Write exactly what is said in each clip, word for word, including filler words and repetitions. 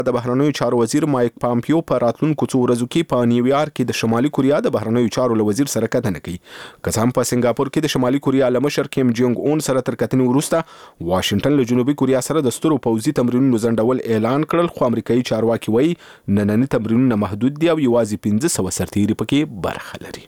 د بهرنیو چارو وزیر مایک پامپیو په راتلونکو څو ورځو کې په نیویارک کې د شمالي کوریا د بهرنیو چارو له وزیر سره کتنه کوي. که څه هم په سنگاپور کې د شمالي کوریا له مشر کیم جونګ اون سره تر کتنې وروسته واشنگټن له جنوبي کوریا سره د سترو پوځي تمرینونو ځنډول اعلان کړل، خو امریکایي چارواکي وایي ننني تمرینونه محدود دي او یوازې پنځه سوه سرتیري پکې برخه لري.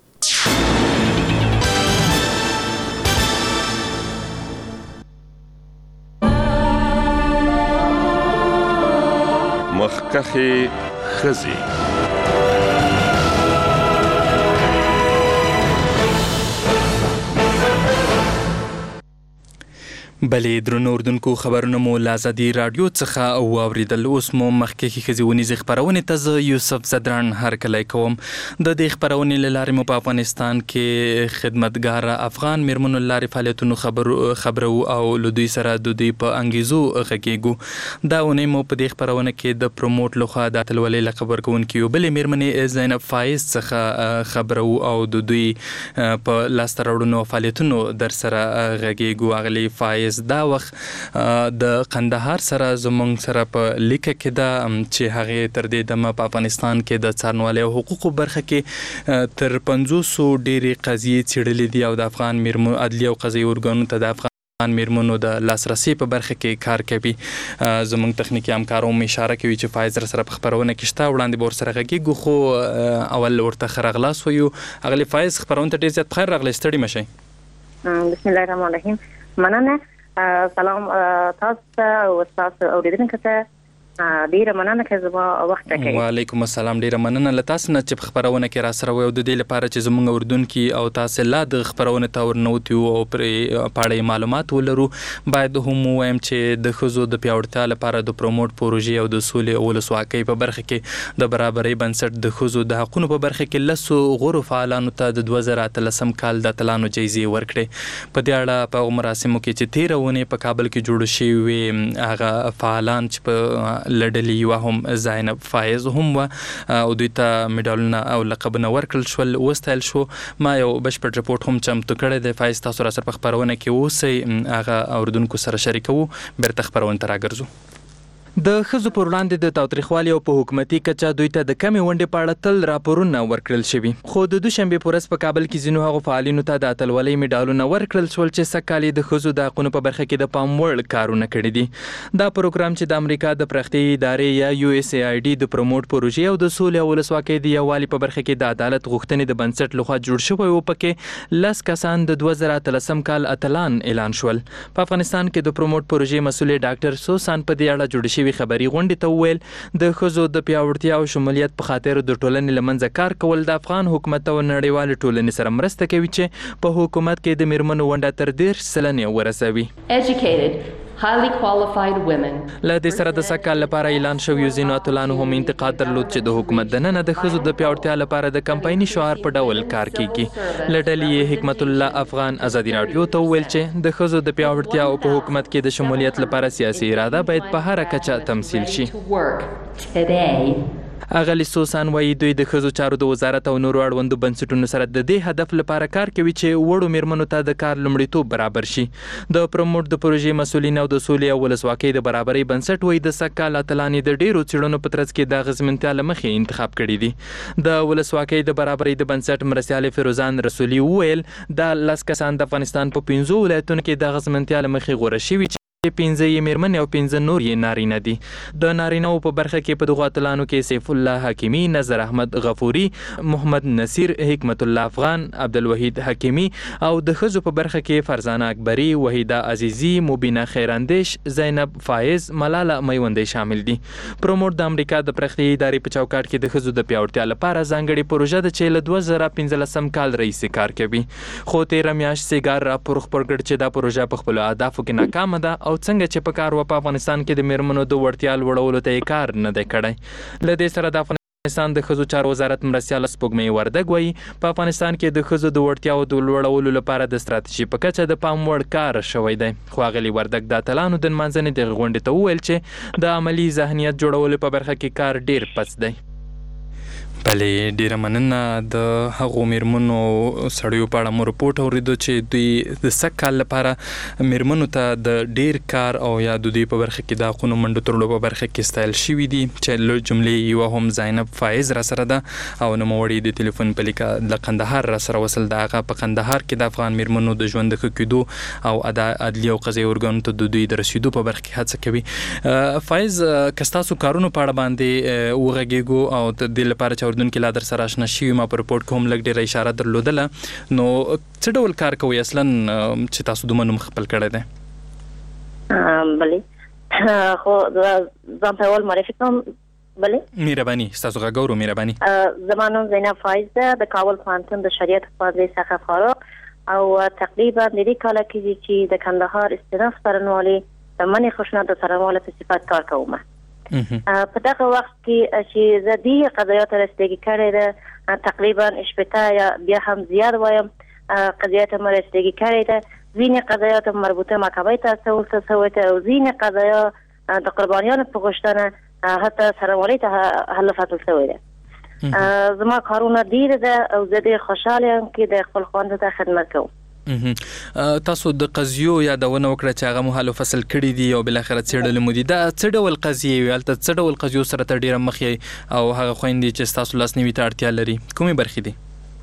مخکخي خزي بلې درنو اردوونکو خبرونه مو له ازادي راډیو څخه واوریدل. اوس مو مخکې ښځې ونیزې خپرونې ته زه یوسف زدران هرکلی کوم. د دې خپرونې له لارې مو په افغانستان کې خدمتګار افغان میرمنو له لارې فعالیتونو خبرو خبرو او له دوی سره د دوی په انګیزو غږیږو. دا اونۍ مو په دې خپرونه کې د پروموټ لخوا د اتلولۍ لقب ورکوونکي یو بلې میرمنې زینب فایز څخه خبرو او د دوی په لاسته راوړنو او فعالیتونو در سره غږیږو. اغلې فایز دا وخت د قندهار سره زمونږ سره په لیکه کې ده چې هغې تر دې دمه په افغانستان کې د څارنوالۍ او حقوقو برخه کې تر پنځوسو ډېرې قضیې څېړلې دي او د افغان میرمنو عدلي او قضایي ارګانونو ته د افغان میرمنو د لاسرسي په برخه کې کار کوي. زمونږ تخنیکي همکار هم اشاره کوي چې فایز سره په خپرونه کې شته، وړاندې به ورسره غږیږو، خو اول ورته ښه راغلاست وایو. اغلې فایز خپرونه ته ډېر زیات بخیر راغلی، ستړي مه شئ. بسم الله الرحمن الرحیم. مننه. سلام تاسو ته او تاسو اوریدونکو ته ډیره مننه چې زما وخت راکړی. وعلیکم السلام. ډیره مننه له تاسو نه چې خبرونه کې را سره وي او د دې لپاره چې زموږ اردوونکي او تاسو لا د خبرونه ته ورنوتي او پر پاړې معلومات ولرو. باید هم وایم چې د ښځو د پیاوړتیا لپاره د پروموټ پروژې او د سولې او ولسواکۍ په برخه کې د برابرۍ بنسټ د ښځو د حقونو په برخه کې لسو غورو فعالانو ته د دوه زره اتلسم کال د اتلانو جایزې ورکړې. په دې اړه په مراسمو کې چې تېره اونۍ په کابل کې جوړ شوي هغه فعالان چې په لډلې یوه هم زینب فایز هم وه او دوی ته میډالونه او لقبونه ورکړل شول، وستایل شو. ما یو بشپړ رپورټ هم چمتو کړی دی. فایز تاسو را سره په خپرونه کې اوسئ، هغه اردوونکو سره شریکوو. بیرته خپرونه ته راګرځو. د ښځو پر وړاندې د تاوتریخوالي او په حکومتي کچه دوی ته د کمې ونډې په اړه تل راپورونه ورکړل شوي، خو د دوشنبې په ورځ په کابل کې ځینو هغو فعالینو ته د اتلولۍ میډالونه ورکړل شول چې سږ کال یې د ښځو د حقونو په برخه کې د پام وړ کارونه کړي دي. دا پروګرام چې د امریکا د پراختیایي ادارې یا یو اس ای آی ډي د پروموټ پروژې او د سولې او ولسواکۍ د یووالي په برخه کې د عدالت غوښتنې د بنسټ لخوا جوړ شوی و. پکې لس کسان د دوه زره اتلسم کال اتلان اعلان شول. په افغانستان کې د پروموټ پروژې مسؤل ډاکټر سوسان په دې اړه جوړ شوي خبري غونډې ته وویل د ښځو د پیاوړتیا او شمولیت په خاطر د ټولنې له منځه کار کول د افغان حکومت او نړیوالې ټولنې سره مرسته کوي چې په حکومت کې د میرمنو ونډه تر دېرش سلنې ورسوي. highly qualified women. له دې سره د سږ کال لپاره اعلان شویو ځینو اتلانو هم انتقاد درلود چې د حکومت دننه د ښځو د پیاوړتیا لپاره د کمپایني شعار په ډول کار کیږي. له ډلې حکمت الله افغان ازادي راډیو ته وویل چې د ښځو د پیاوړتیا او په حکومت کې د شمولیت لپاره سیاسي اراده باید په هره کچه تمثیل شي. اغلی سوسان وایي دوی د ښځو چارو د وزارت او نورو اړوندو بنسټونو سره د دې هدف لپاره کار کوي چې وړو میرمنو ته د کار لومړیتوب برابر شي. د پروموټ د پروژې مسؤلین او د سولې او ولسواکۍ د برابرۍ بنسټ وایي د سږ کال اتلانې د ډېرو څېړنو په ترڅ کې د اغېزمنتیا له مخې انتخاب کړي دي. د ولسواکۍ د برابرۍ د بنسټ مرستیالې فیروزان رسولي وویل دا لس کسان د افغانستان په پنځو ولایتونو کې د اغېزمنتیا له مخې غوره شوي پنځه یې میرمنې او پنځه نور یې نارینه دي. د نارینه‌و په برخه کې په دغو اتلانو کې سیف الله حکیمي، نظر احمد غفوري، محمد نصیر، حکمت الله افغان، عبدالوحید حکیمي او د ښځو په برخه کې فرزانه اکبري، وحیده عزیزي، مبینه خیراندیش، زینب فایز، ملاله میوندی شامل دي. پروموټ د امریکا د پراختیایي ادارې په چوکاټ کې د ښځو د پیاوړتیا لپاره ځانګړې پروژه ده چې له دوه زره پنځلسم کال راهیسې کار کوي. خو تېره میاشت سیګار راپور خپور کړ چې دا پروژه په خپلو اهدافو کې ناکامه ده او څنګه چې په کار و په افغانستان کې د میرمنو د وړتیا لوړولو ته یې کار نه دی کړی. له دې سره د افغانستان د ښځو چارو وزارت مرستیاله سپوږمۍ وردګ وایي په افغانستان کې د ښځو د وړتیاو د لوړولو لپاره د ستراتیژي په کچه د پام وړ کار شوی دی. خو ښاغلي وردګ د اتلانو د نمانځنې دغې غونډې ته وویل چې د عملي ذهنیت جوړولو په برخه کې کار ډېر پس دی. بلې ډیره مننه د هغو میرمنو سړیو په اړه مو رپورټ اوریدو چې دوی د سږ کال لپاره میرمنو ته د ډیر کار او یا د دوی په برخه کې د حقونو منډو تړلو په برخه کې ستایل شوي دي چې له جملې یوه هم زینب فایز را سره ده او نوموړی د ټلیفون په لیکه د قندهار را سره وصل د هغه په قندهار کې د افغان میرمنو د ژوند د ښه کېدو او عدلي او قضایي ارګانونو ته د دوی د رسیدو په برخه کې هڅه کوي. فایز که ستاسو کارونو په اړه باندې وغږیږو او د دې لپاره چې اردن کې لا در سره آشنا شوي ما په رپورټ کې هم لږ ډېره اشاره درلودله نو څه ډول کار کوئ اصلا چې تاسو دومره نوم خپل کړی دی؟ بلې خو ځان ته اول معرفي کوم. بلې مهرباني ستاسو غږ اورو. مهرباني. زما نوم زینب فایز ده د کابل پوهنتون د شریعت پادری څخه فارغ او تقریبا د دې کال کې چې د کندهار استناف څارنوالۍ د منې خشونت د څارنوالۍ په صفت کار کوم. په دغه وخت کې چې زه دې قضایات رسیدګي کړې ده تقریبا شپېته یا بیا هم زیات وایم قضایات مو رسیدګي کړې ده. ځینې قضایات مربوطه محکمې ته استول شوي دي او ځینې قضایا د قربانیانو په غوښتنه حتی څارنوالۍ ته حل فتل شوی ده. زما کارونه ډیر ده او زه ډېر خوشحاله یم چې د خپل خواندو ته خدمت کوم. تاسو د قضیو یادونه وکړه چې هغه مو حل فصل کړي دي او بل اخر څېړل مو دي دا څه ډول قضیې وي هلته څه ډول قضیو سره ته ډیره مخ یې او هغه خویندې چې ستاسو لاسنیوي ته اړتیا لري کومې برخې دي؟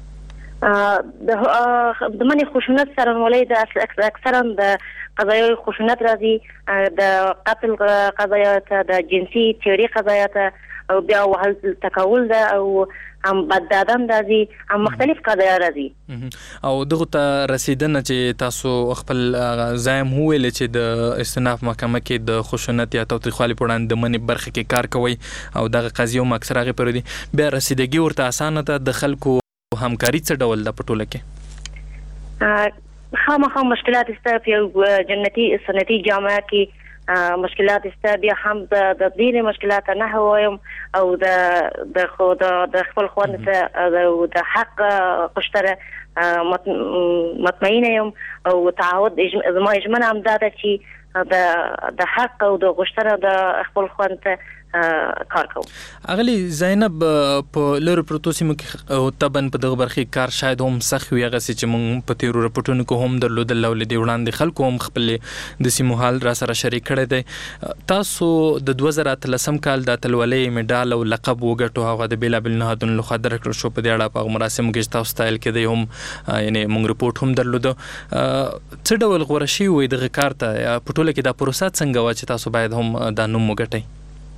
د منې خشونت څارنوالۍ د اکثرا د قضایي خشونت راځي د قتل قضایات د جنسي تیوري قضایات او بیا وهل تکول ده او هم بددادم راځي هم مختلف قضایا راځي او دغه ته رسیدنه چې تاسو خپل ځایم وویل چې د استناف محکمه کې د خشونت یا تاوتریخوالي په وړاندې د منې برخه کې کار کوئ او دغه قضیې هم اکثر هغې پورې دي بیا رسیدګي ورته اسانه ده د خلکو همکاري څه ډول ده په ټوله کې؟ خامخا مشکلات شته په یو جنتي سنتي جامعه کې مشکلات شته بیا هم د ډېرې مشکلات نه وایم او د د خو د خپل خوند ته د حق غوښتنه مطمئنه یم او تعهد زما ژمنه همدا ده چې د د حق او د غوښتنه د خپل خوند ته کار کوم. اغلی زینب په لرو پروتو سیمو کې طبعا په دغه برخې کار شاید هم سخت وي هغه چې موږ په تیرو رپورټونو کې هم درلودل او له دې وړاندې خلکو هم خپل د سیمو حال را سره شریک کړی دی. تاسو د دوه زره اتلسم کال د اتلولۍ مډال او لقب وګټو هغه د بیلابل نهادونو لخوا درکړل شو په دې اړه په مراسمو کې تاسو ستایل کېدی هم یعنی موږ رپورټ هم درلودو څه ډول غوره شوي وي دغه کار ته په ټوله کې دا پروسه څنګه وه چې تاسو باید هم دا نوم وګټئ؟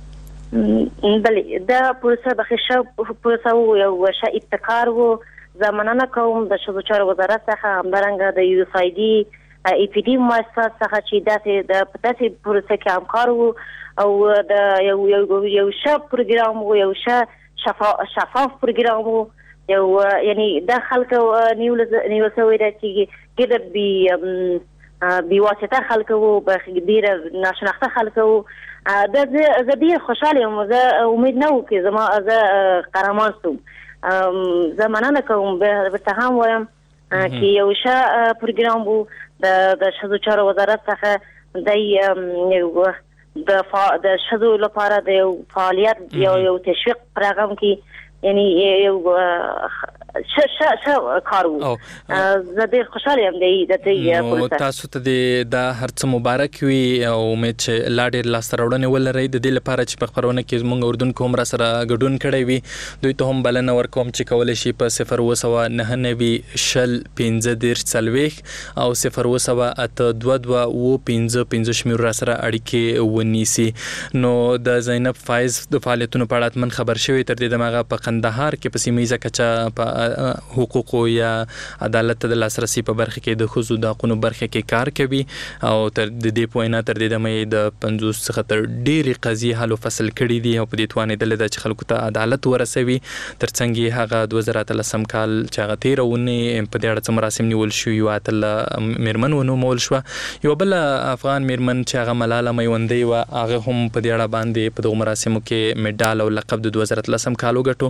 بلې دا پروسه د ښه پروسه و یو ښه ابتکار و. زه مننه کوم د ښځو چارو وزارت څخه همدارنګه د یو اس آی ډي ای پی ډي مؤسسات څخه چې داسې د په داسې پروسه کې همکار وو او د یو یو یو ښه پروګرام و یو ښه شفاف پروګرام و یو یعنی د خلکو نیول نیول شوی ده چې ډېر بې بې واسطه خلکو وو ډېر ناشناخته خلکو وو. دا زه ډېر خوشحاله یم زه امید نه و چې زما زه قهرمان شوم. زه مننه کوم ورته هم وایم چې یو ښه پروګرام و د ښځو چارو وزارت څخه دی د ښځو لپاره د یو فعالیت یو یو تشویق پروګرام کې یعنی یو ش ش ش کار وو. زه ډېر خوشحاله یم د دې پروسه. تاسو ته دا هر څه مبارک وي او امید چې لا ډېر لاسته راوړنې ولرئ د دې لپاره چې په خپرونه کې زموږ اردن کې هم را سره ګډون کړی وي دوی ته هم بلنه ورکوم چې کولی شي په صفر اوه سوه نهه نوي شل پنځه دېرش څلوېښت او صفر اوه سوه اته دوه دوه اوه پنځه پنځه شمېر را سره اړیکې ونیسي. نو د زینب فایز د فعالیتونو په اړه حتمن خبر شوی تر دې دمه هغه په قندهار کې په سیمه ییزه کچه په حقوقو یا عدالت ته د لاسرسي په برخه کې د ښځو د حقونو برخه کې کار کوي او تر د دې په وینا تر دې دمه یې د پنځوس څخه تر ډېرې قضیې حل فصل کړي دي او په دې توانېدلې ده چې خلکو ته عدالت ورسوي. تر څنګ یې هغه دوه زره اتلسم کال چې هغه تېره اونۍ په دې اړه څه مراسم نیول شوي وو اتله میرمن ونومول شوه. یوه بله افغان میرمن چې هغه ملاله میوندۍ وه هغه هم په دې اړه باندې په دغو مراسمو کې مډال او لقب د دوه زره اتلسم کال وګټو.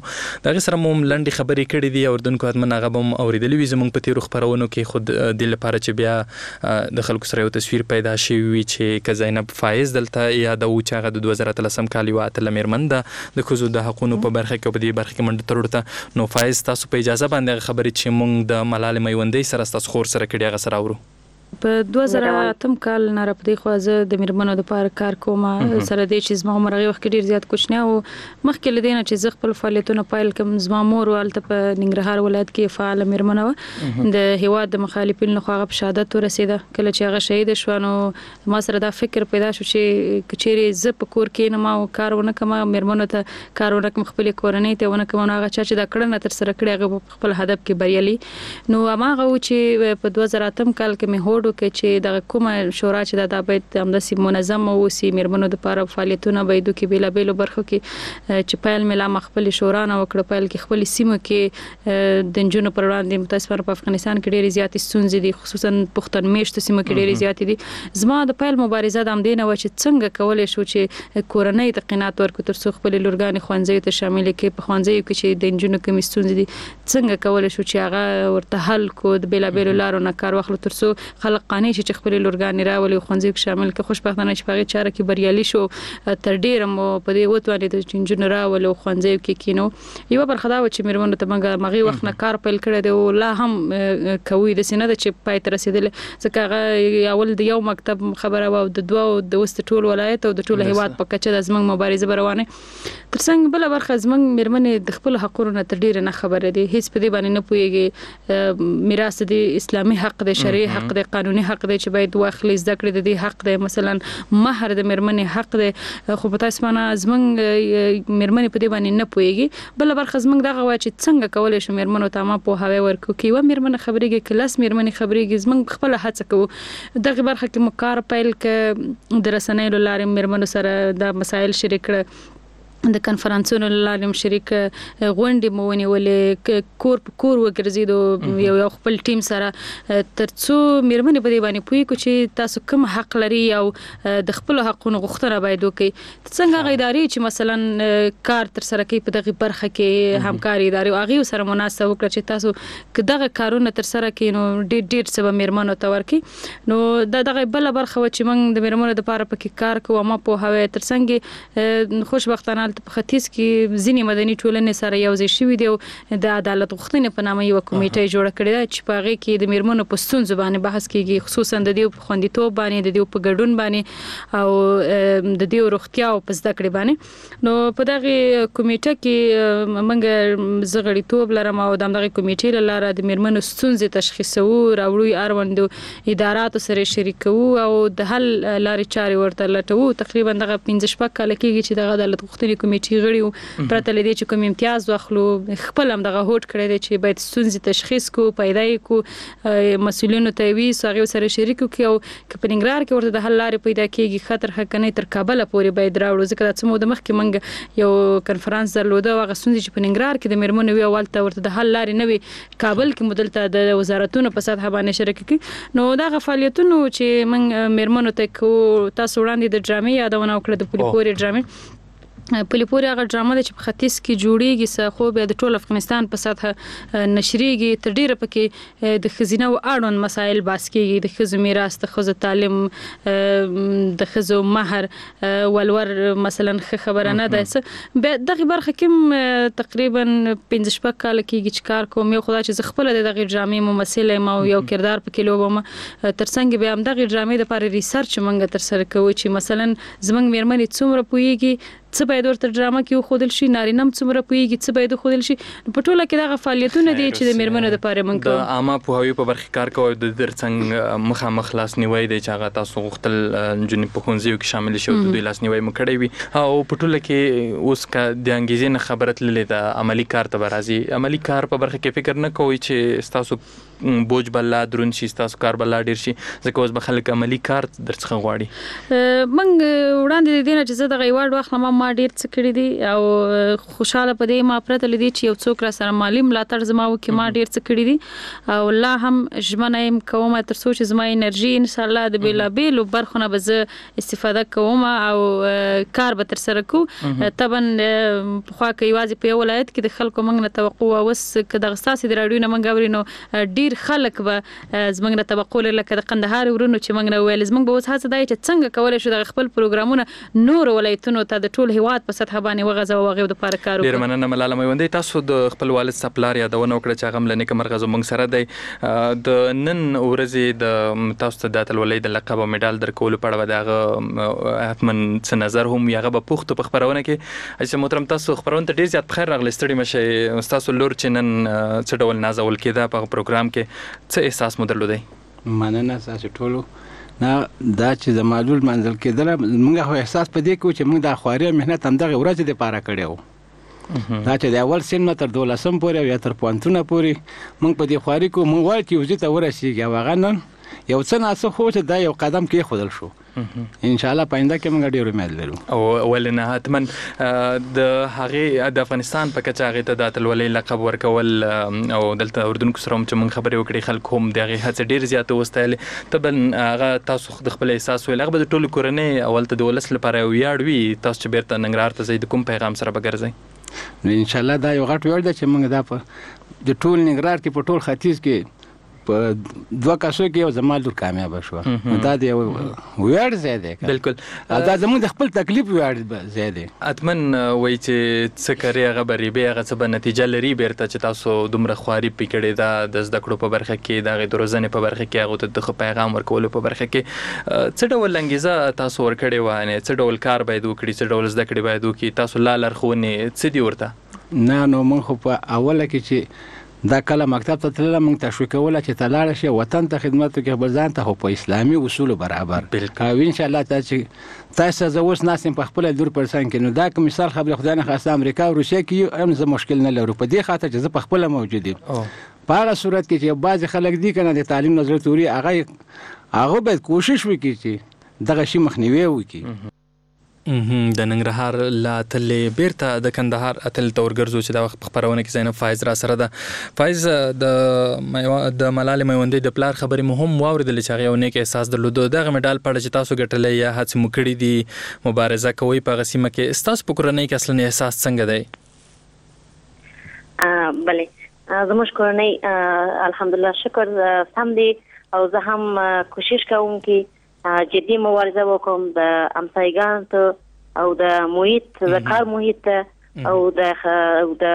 دغه سره مو لنډي خبرې کړې دي اوردونکو حتمن هغه به اوریدلې وي زموږ په تیرو خبرونو کې خود د لپاره چې بیا د خلکو سره یو تصویر پیدا شي وي چې ک زینب فایز دلته یا د و چې هغه د دوه زره اتلسم کال یو اتل میرمن ده د ښځو د حقونو په برخه کې په دې برخه کې منډه تړورته نو فایز تاسو په اجازه باندې خبرې چې مونږ د ملالۍ میوندۍ سره تاسو خور سره کړي هغه سره اورو په دوه زره اتم کال نه را پدې خو زه د میرمنو د پاره کار کوم سره د چې زما عمر هغه وخت ډیر زیات کوچنی او مخکې لدینه چې زه خپل فعالیتونه پایل کوم زما مور ولته په ننګرهار ولایت کې فعال میرمنه و د هیواد د مخالفینو خو هغه په شهادت ورسیده کله چې هغه شهید شو نو ما سره دا فکر پیدا شو چې کچېری زه په کور کې نه ما کارونه کوم میرمنو ته کارونه کوم خپل کورنۍ ته ونه کوم هغه چې دا کړنه تر سره کړی هغه خپل هدف کې بریالي نو هغه چې په دوه زره اتم کال کې مې هوډ کې چې د کومه شورا چې دا باید همداسي منظم او سی میرمنو د لپاره فعالیتونه باید کې بیل بیل برخو کې چې پایل ملا مخبل شورا نه وکړه پایل کې خپل سیمه کې د جنونو پر وړاندې متاسفانه په افغانستان کې ډېری زیات ستونزې دي خصوصا پښتون میشت سیمه کې ډېری زیات دي زما د پایل مبارزه د امدینه و چې څنګه کولای شو چې کورنۍ ته قناعت ورکړو تر څو خپل لورګان خوانځي ته شامل کې په خوانځي کې چې د جنونو کوم ستونزې دي څنګه کولای شو چې هغه ورته حل کو د بیل بیل لارو نه کار واخلو تر څو خلک قانې چې خپل لورګان راولي خوانځي کې شامل کې خوشبختانه چې په چاره کې بریالي شو تر ډیره مو په دې وتوانې د چنجن راولي خوانځي کې کینو یو برخه دا و چې میرمنو ته موږ مغي وخت نه کار پیل کړی دی او لا هم کوي د سینه د چې پای تر رسیدل ځکه هغه اول د یو مکتب خبره و د دوه د وست ټول ولایت او د ټول هیواد په کچه د زمنګ مبارزه روانه ترڅنګ بل برخه زمنګ میرمنې د خپل حقونو نه تر ډیره نه خبره دي هیڅ په دې باندې نه پويږي میراث د اسلامي حق د شرعي حق د قانوني حق دی چې باید واخلي زده کړې د دې حق دی مثلا مہر د میرمنې حق دی خو په تاسو باندې زمنګ میرمنې په دې باندې نه پويږي بل برخه زمنګ دغه وا چې څنګه کولای شو میرمنو ته ما په هوا ورکو کې و میرمنې خبرېږي کلاس میرمنې خبرېږي زمنګ خپل هڅه کوو دغه برخه کې مکار پیل ک د رسنۍ لارې میرمنو سره د مسایل شریک کړ د کنفرانسونو لارم شریک غونډې مونې ولې کور په کور وګرځیدو یو یو خپل ټیم سره ترڅو میرمنې په دې باندې پوي کو چې تاسو کوم حق لري او د خپل حقونو غوښتنه باید وکړي څنګه غیداري چې مثلا کار تر سره کوي په دغه برخه کې همکاري ادارې او هغه سره مناسب وکړي چې تاسو دغه کارونه تر سره کوي نو ډېر ډېر څه میرمنو ته ورکي نو دا دغه بل برخه و چې موږ د میرمنو لپاره پکې کار کوو ما په هوا ترڅنګ خوشبختانه په ختیځ کې ځینې مدني ټولنې سره یو ځای شوي دي او د عدالت غوښتنې په نامه یو کمیټه جوړه کړې ده چې په هغه کې د میرمنو په ستونزو باندې بحث کیږي خصوصا د دې په خوندیتوب باندې د دې په ګډون باندې او د دې روغتیا او په زده کړې باندې نو په دغه کمیټه کې موږ زغړیتوب لرم او دغه کمیټې لاره د میرمنو ستونزې تشخیصو راوړو اړوند ادارات سره شریکو او د حل لارې چارې ورته لټو تقریبا دغه پنځه شپږ کال کېږي چې دغه عدالت غوښتنې کمیټې غړي پرته لدی چې کوم امتیاز واخلو خپل هم دغه هوټ کړی دی چې باید ستونزې تشخیص کو پیدا کو مسؤلینو ته وی سره سره شریک کی او کپنګرار کې ورته د حل لارې پیدا کیږي خطر حقنه تر کابل پورې باید راوړو ځکه چې مو د مخ کې منګ یو کانفرنس درلوده او غسونځ چې پنګرار کې د میرمنو وی اولته ورته د حل لارې نوي کابل کې مدلته د وزارتونو په سطح باندې شریک کی نو دا فعالیتونو چې من میرمنو ته کو تاسو وړاندې د ډرامې یادونه وکړه د پولیپوري ډرامې پولیپوري هغه ډرامه چې په ختیځ کې جوړیږي څه خو به د ټول افغانستان په سطح نشریږي تر ډیره پکې د خزینه او اړوند مسایل باس کیږي د خزو میراث د خزو تعلیم د خزو مہر ولور مثلا خبره نه ده څه دغه برخه کې تقریبا پنځه شپږ کال کېږي چې کار کوم یو خدای چې خپل د دغه ډرامې ممثل ما یو کردار پکې لوبم ترڅنګ به هم دغه ډرامې د لپاره ریسرچ مونږ تر سره کوو چې مثلا زمنګ میرمنې څومره پويږي څه باید ورته ډرامه کې خودل شي نارینم څومره پويږي څه باید خودل شي په ټوله کې دغه فعالیتونه دي چې د میرمنو لپاره مونږ د عامه پوهاوی په برخه کار کوي د درڅنګ مخامخ لاس نیوي د چاغه تاسو غختل جنې په خونځیو کې شامل شو د دوی لاس نیوي مکړی وي او په ټوله کې اوس کا د انګیزې نه خبره تللې د عملی کار ته راځي عملی کار په برخه کې فکر نه کوي چې تاسو بوج بل درون شي تاسو کار بل ډیر شي ځکه اوس به خلک عملی کار درڅخه غواړي منګ وړاندې دینه چې زه د غیوړ وخت ما ما ډیر څه کړی دي او خوشاله پدې ما پرته لدی چې یو څوک را سره مالی ملاتړ زما وکي ما ډیر څه کړی دي او الله هم ژمنه يم کوم تر څو چې زما انرژي ان شاء الله د بیلا بیل برخونه به زه استفاده کوم او کار به تر سره کو طبعا خو کوي واځي په ولایت کې د خلکو موږ نه توقع اوس که د غستاسي د راډیو نه موږ اورینو ډیر خلک به زموږ نه توقع لکه د قندهار ورونو چې موږ نه ویل زموږ به اوس هڅه دی چې څنګه کولای شو د خپل پروګرامونه نور ولایتونو ته د ټول هیواد په سطح باندې وغځو او غو د لپاره کار وکړو. ډیر مننه ملاله میوندۍ، تاسو د خپل والد سپلار یادونه وکړه چې هغه لنیک مرغه زموږ سره دی. د نن ورځې د تاسو ته د اتلولۍ د لقب او میډال درکول په اړه دغه حتمن څه نظر هم یغه په پوښتنه په خبرونه کې چې محترم تاسو خبرونه ته ډیر زیات بخیر راغلی ستړي مشه تاسو لور چې نن څه ډول نازول کېده په پروګرام کې څه احساس مو درلودی؟ مننه تاسو ټولو نه دا چې د معلول منزل کېدل موږ خو احساس پدې کو چې موږ د خواري مهنت هم دغه ورځ د پاره کړو دا چې د اول سن تر دولسم پورې یا تر پوانتونه پورې موږ په دې خواري کو موږ وایو چې وزې ته ورسیږي او هغه نن یو څه ناسه خو چې دا یو قدم کې خودل شو ان شاء الله پاینده کې موږ ډیر امید لرو او ولنه حتمن د هغه د افغانستان په کچه هغه ته د اتلولۍ لقب ورکول او دلته اردن کې سره چې موږ خبرې وکړې خلک هم دغه هڅه ډیر زیات وستایل تبن هغه تاسو د خپل احساس ویل هغه د ټولو کورنۍ اول ته د ولس لپاره ویاړ وي تاسو چې بیرته ننګرهار ته زید کوم پیغام سره بګرځي نو ان شاء الله دا یو غټ ویاړ دی چې موږ دا په د ټول ننګرهار کې په ټول ختیځ کې په دوه کاسو کې یو زما لور کامیاب شو دا دی ویاړ زیاده بالکل دا زموږ د خپل تکلیف ویاړ زیاده اتمن وای چې څه کوي هغه بری به هغه څه به نتیجه لري بیرته چې تاسو دومره خواري پکړې دا د زده کړو په برخه کې دا غي دروزنې په برخه کې هغه ته د پیغام ورکول په برخه کې څه ډول لنګیزه تاسو ورکړې وانه څه ډول کار باید وکړي څه ډول زده کړې باید وکړي تاسو لا لرخونه څه دی ورته نه نو مونږ خو په اوله کې چې دا کله مکتب ته تلل موږ تشویق کوله چې تلاړ شي وطن ته خدمت وکړي بل ځان ته په اسلامي اصول برابر او ان شاء الله تاسو تاسو زوس ناسم په خپل دور پرسان کې نو دا کوم مثال خبره خدای نه خاصه امریکا او روسیه کې هم زه مشکل نه لرم په دې خاطر چې زه په خپل موجود یم په هغه صورت کې چې بعض خلک دي کنه د تعلیم نظر توري هغه هغه باید کوشش وکړي چې دغه شی مخنیوي وکړي د ننګرهار لا تلې بیرته د کندهار اتل تورګرزو چې دا وخت خبرونه کې زینب فایز را سره ده فایز د د ملاله میوندۍ د پلار خبرې مهم واوریدل چې هغه نیک احساس درلود دغه میډال پړ چې تاسو ګټلې یا هڅه مکړې دي مبارزه کوي په غسیمه کې تاسو په کورنۍ کې اصلا احساس څنګه دی؟ ا بله زموږ کورنۍ الحمدلله شکر سم دي او زه هم کوشش کوم چې جدي مبارزه وکوم د امسایګان ته او د محیط د کار محیط او د د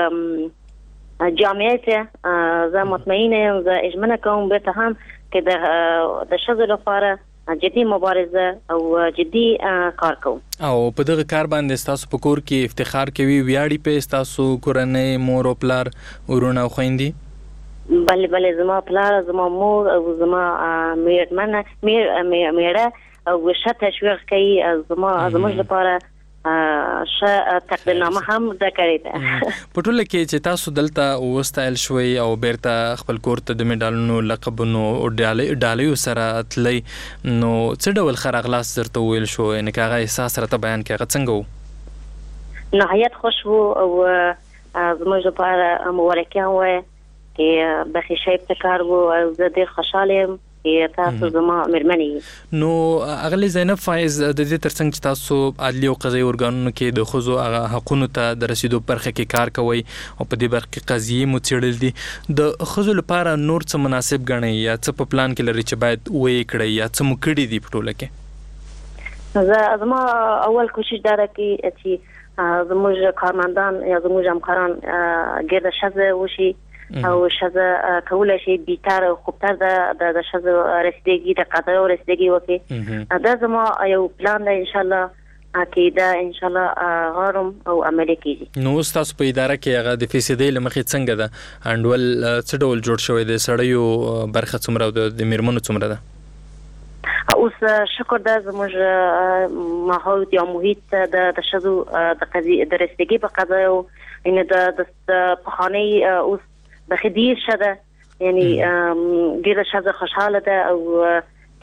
جامعه ته زه مطمئنه یم زه اجمنه کوم به ته هم چې د د شذ لپاره جدي مبارزه او جدي کار کوم او په دغه کار باندې تاسو په کور کې افتخار کوي ویاړي په تاسو کورنۍ مور او پلار ورونه خويندې بله بله زما پلار زما مور او زما میرمنه میر میړه او ښه تشویق کوي زما زموږ لپاره ښه تقدیرنامه هم د کړې ده په ټوله کې چې تاسو دلته وستایل شوي او بیرته خپل کور ته د میډالونو لقبونو او ډالیو سره تللی نو څه ډول خراغلاس درته ویل شو یعنې که هغه احساس راته بیان کړي هغه څنګه و؟ نهایت خوش و او زموږ لپاره مبارکي هم وایه کې بخي شي ابتکار وو او زه ډېر خوشاله یم چې تاسو زما مېرمنې نو اغلی زینب فایز د دې ترڅنګ چې تاسو عدلي او قضایي ارګانونو کې د ښځو هغه حقونو ته د رسیدو برخه کې کار کوئ او په دې برخه کې قضیې مو څېړل دي د ښځو لپاره نور څه مناسب ګڼئ یا څه په پلان کې لري چې باید ویې کړئ یا څه مو کړي دي په ټوله کې؟ زه زما اول کوشش دا ده چې زموږ کارمندان یا زموږ همکاران ګرده ښځه وشي او ښځه کولای شي بیتر او خوبتر د د ښځو رسیدګي د قضایي رسیدګي وکړي دا زما یو پلان دی ان شاء الله کې دا ان شاء الله غواړم او عملي کیږي. نو تاسو په اداره کې هغه د فیصدۍ لمخې څنګه ده انډول څه ډول جوړ شوی دی سړیو برخه څومره د میرمنو څومره ده؟ اوس شکر ده زموږ ماحول یا محیط د د ښځو د قضیې د رسیدګي په قضایو ان د د پخواني اوس بخدیر شده یعنی ډیره شاده خوشاله ده او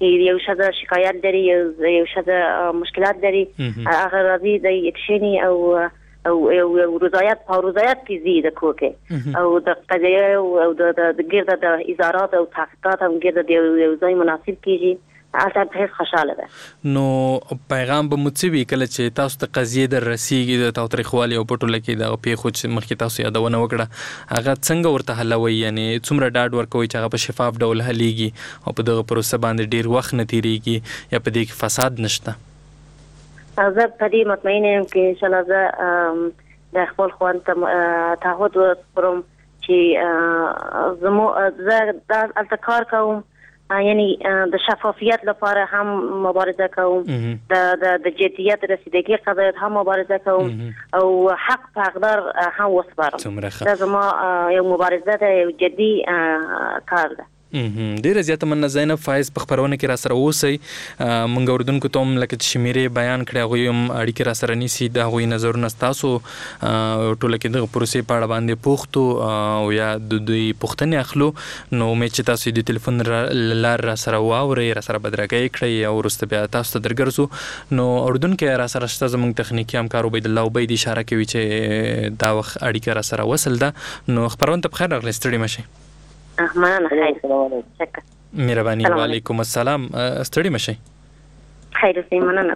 کې یو ښځه شکایت لري یو یو ښځه مشکلات لري هغه راځي د یکشنی او او یو رضایت په رضایت کې زی د کوکه او د قضیه او د د ګرد د ادارات او تحقیقات هم ګرد د یو ځای مناسب کیږي اته به خوشاله ده نو پیغام به متوي کله چې تاسو ته قضیه در رسیږي د تاریخوالي او پټو لکه دا په خو چې مخکې تاسو یادونه وکړه هغه څنګه ورته حلوي یعنی څومره ډاډ ورکوي چې هغه په شفاف ډول حليږي او په دغه پروسه باندې ډیر وخت نه تیریږي یا په دې کې فساد نشته زه په دې مطمئن یم چې ان شاء الله زه د خپل خوان ته تعهد ورکوم چې زمو زه د التکار کوم یعنی د شفافیت لپاره هم مبارزه کوم د د جدیت رسیدگی قضایت هم مبارزه کوم او حق په اقدار هم وسپارم دا زما یو مبارزه ده یو جدي کار ده ډیره زیاته مننه زینب فایز په خبرونه کې را سره اوسئ مونږ اردوونکو ته هم لکه چې شمیرې بیان کړي هغوی هم اړیکې را سره نیسي د هغوی نظرونه ستاسو ټوله کې دغه پروسې په اړه باندې پوښتو او یا د دوی پوښتنې اخلو نو امید چې تاسو د ټلیفون لار را سره واورئ را سره بدرګۍ کړئ او وروسته بیا تاسو ته درګرځو نو اردوونکي را سره شته زموږ تخنیکي همکار عبید الله عبید اشاره کوي چې دا وخت اړیکه را سره وصل ده نو خبرونه ته بخیر راغلی ستړي مشئ مننه خیر مهرباني وعلیکم السلام ستړي مشئ خیر اوسئ مننه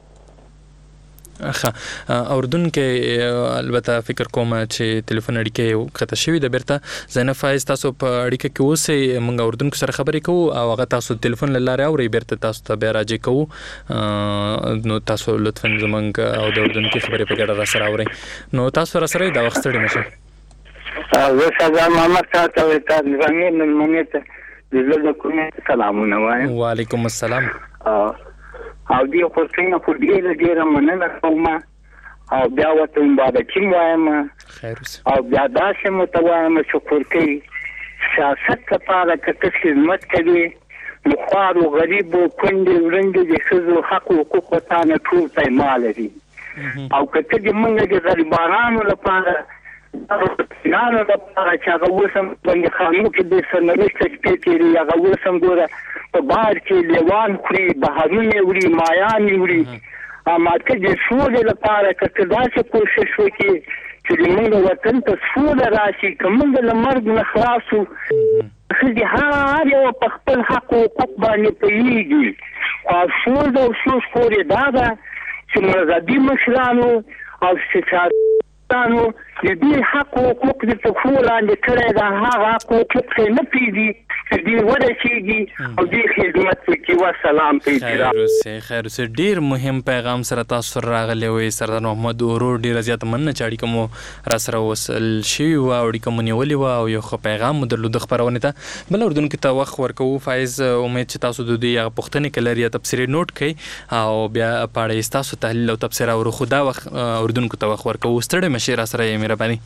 ښه اردن کې البته فکر کوم چې ټلیفون اړیکه قطع شوې ده بیرته زینب فایز تاسو په اړیکه کې اوسئ موږ اردن سره خبرې کوو او هغه تاسو ټلیفون له لارې اورئ بیرته تاسو ته بیا راځي کوو نو تاسو لطفا زمونږ او د اردن کې خبرې په ګډه را سره اورئ نو تاسو را سره دا وخت ستړي مشئ زه ساده محمد تاسو ته نظامي ملمنه د زړه کومه سلامونه وایم وعلیکم السلام او دی خو څنګه په دې ډیره مننه کوم او بیا وته مبارکي وایم خیر اوسه او بیا داسې متوایم شکر کوي سیاست لپاره که خدمت کوي نو خوار او غریب او کندې ورنګ د ښځو حق او حقوق ته نه ټول پایمال دي او کته د موږ د غریبانو لپاره نانو لپاره چې هغه وسم باندې خانو کې د سنويشت سپیکري هغه وسم ګوره په بار کې لیوان خوري بهارونه وړي مایان وړي اما که د سولې لپاره که داسې کوشش وکړي چې موږ وطن ته سوله راشي که موږ له مرګ نه خلاصو ښځې هر یو په خپل حق او حقوق باندې پوهېږي او افسوس او افسوس خور یې دا ده چې مذهبي مشرانو او سیاستوالو د دې حق او حقوق د پښو لاندې کړی دا هغه حق او حقوق یې نه پرېږدي چې دوی ورسېږي او دوی خدمت وکړي وسلام په احترام خیر اوسئ خیر اوسئ ډېر مهم پیغام سره تاسو سره راغلی وئ سردار محمد ورور ډېره زیاته مننه چې اړیکه مو را سره وصل شوې وه او اړیکه مو نیولې وه او یو ښه پیغام مو درلوده خپرونې ته بل اردوونکو ته وخت ورکوو فایز امید چې تاسو د دوی هغه پوښتنې که لري یا تبصرې نوټ کړئ او بیا په اړه یې ستاسو تحلیل او تبصره اورو خو دا وخت اردوونکو ته وخت ورکوو ستړی مشئ را سره یې مهرباني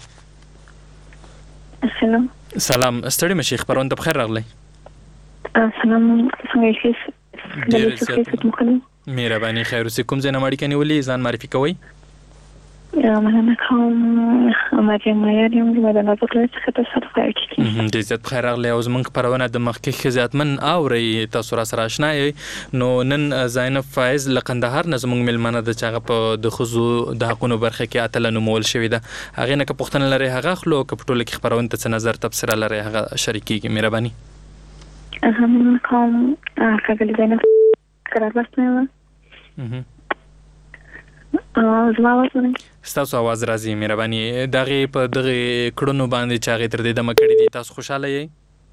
سلام سلام ستړي مشي خبرونه ته بخیر راغلی سلام څنګه یې ډېر زیات مهرباني خیر اوسئ کوم ځای نه اړیکه نیولې ځان معرفي کوئ مننه کوم مریم معیار یم د نازک له څخه تاسو سره اړیکه کوم ډېر زیات بخیر راغلی او زموږ خبرونه د مخکې ښه زیاتمن اورئ تاسو را سره اشنا یئ نو نن زینب فایز له قندهار نه زموږ میلمانه ده چې هغه په د ښځو د حقونو برخه کې اتله نومول شوې ده هغې نه که پوښتنه لرئ هغه اخلو که په ټوله کې خپرونې ته څه نظر تبصره لرئ هغه شریک کېږي مهرباني مننه کوم ښاغلې زینب قرار واخلئ زما آواز ونه ستاسو آواز راځي مهرباني دغې په دغې کړنو باندې چې هغې تر دې دمه کړي دي تاسو خوشحاله یئ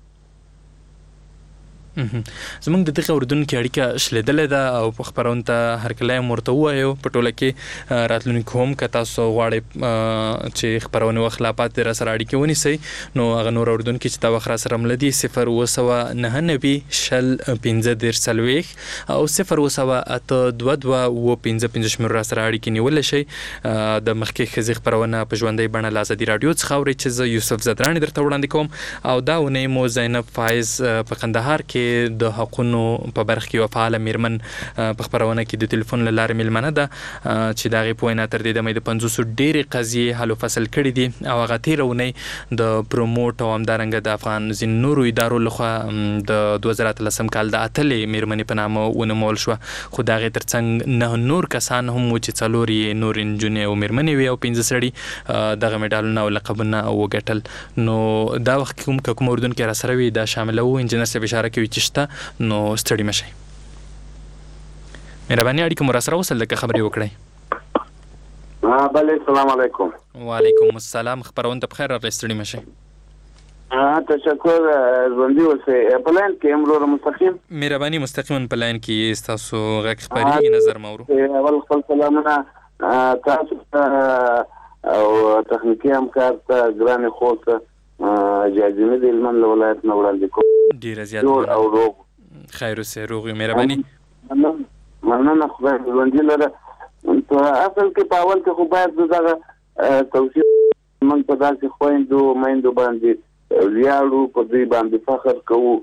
زموږ د دغه اردوونکي اړیکه شلېدلې ده او په خپرونه ته هرکلی هم ورته ووایو په ټوله کې راتلونکي هم که تاسو غواړئ چې خپرونې وخت لا پاتې را سره اړیکې ونیسئ نو هغه نور اردوونکي چې دا وخت را سره مله دي صفر اووه سوه نهه نوي شل پنځه دېرش څلوېښت او صفر اووه سوه اته دوه دوه اووه پنځه پنځه شمېرو را سره اړیکې نیولی شئ د مخکې ښځې خپرونه په ژوندۍ بڼه له ازادي راډیو څخه اورئ چې زه یوسف زدراني درته وړاندې کوم او دا اونۍ مو زینب فایز په قندهار کې کې د حقونو په برخه کې یو فعاله میرمن په خبرونه کې د ټلیفون له لارې میلمنه ده چې د هغې په وینا تر دې دمه د پنځوسو ډېرې قضیې حل و فصل کړي دي او هغه تېره اونۍ د پروموټ او همدارنګه د افغان ځینو نورو ادارو لخوا د دوه زره اتلسم کال د اتلې میرمنې په نامه ونومول شوه، خو د هغې تر څنګ نه نور کسان هم و چې څلور یې نور نجونې او میرمنې وي او پنځه سړي دغه میډالونه او لقبونه وګټل. نو دا وخت کوم که کوم اردوونکی را سره وي دا شامله وو. انجینر صاحب اشاره کوي چې شته، نو ستړي مه شئ. مهرباني اړیکه مو را سره وصل لکه خبرې وکړئ. بله السلام علیکم. وعلیکم السلام. خبرونه ته بخیر راغلی، ستړي مه شئ. تشکر. ژوندي اوسئ. په لاین کې یم وروره مستقیم. مهرباني مستقیما په لاین کې ستاسو غږ خپرېږي، نظر مه ورو. اول خپل سلامونه تاسو ته او تخنیکي همکار ته ګرانې خور ته جازمي د هلمند له ولایت نه وړاندې کوم. ډېره زیات جوړ او روغ. خیر اوسئ، روغ یو. مهرباني. مننه، خدای ژوندي لره. په اصل کې په اول کې خو باید زه دغه توصیه موږ په داسې خویندو میندو باندې ویاړو، په دوی باندې فخر کوو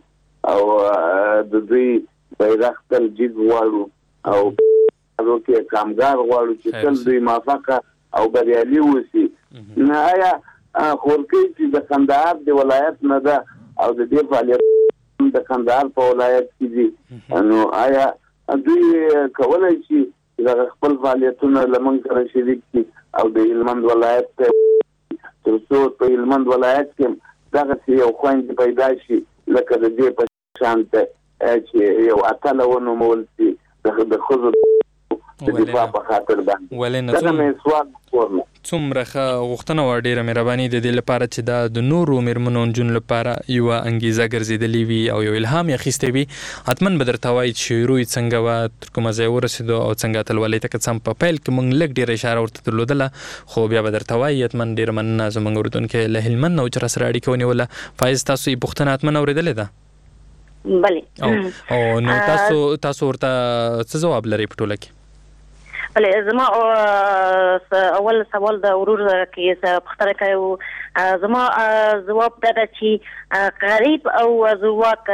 او د دوی بیرغ تل جګ غواړو او کې کامګار غواړو چې تل دوی موفقه او بریالي اوسي. نه آیا خورکۍ چې د کندهار د ولایت نه ده او د دې فعالیت د کندهار په ولایت کې دي، نو آیا دوی کولی شي د خپل فعالیتونه له موږ سره شریک کړي او د هلمند ولایت تر څو په هلمند ولایت کې دغسې یو خویندې پیدا شي لکه د دې په شان چې یو اتله ونومول شي د ښځو د دفاع په خاطر باندې. دغه مې سوال کورم. څومره ښه غوښتنه وه. ډېره مهرباني د دې لپاره چې دا د نورو میرمنو نجونو لپاره یوه انګیزه ګرځېدلې وي او یو الهام یې اخیستی وي. حتما به درته وایي چې شروع یې څنګه وه، تر کومه ځای ورسېدو او څنګه اتلولۍ ته که څه هم په پیل کې موږ لږ ډېره اشاره ورته درلودله، خو بیا به درته وایي. حتما ډېره مننه زموږ اردوونکی له هلمند نه و چې را سره اړیکه ونیوله. فایز تاسو یې پوښتنه حتما اورېدلې ده؟ بلې. او نو تاسو تاسو ورته څه ځواب لرئ په ټوله کې؟ بله، زما اول سوال د ورور کې څه پوښتنه کوي و زما ځواب دا ده چې غریب او زورواک